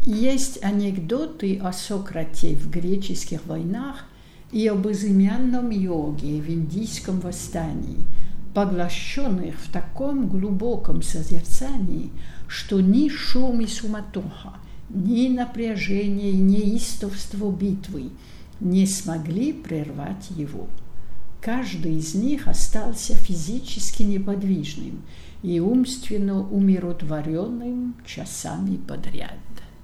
Есть анекдоты о Сократе в греческих войнах и об безымянном йоге в индийском восстании, поглощенных в таком глубоком созерцании, что ни шум и суматоха, ни напряжение и неистовство битвы не смогли прервать его. Каждый из них остался физически неподвижным и умственно умиротворенным часами подряд.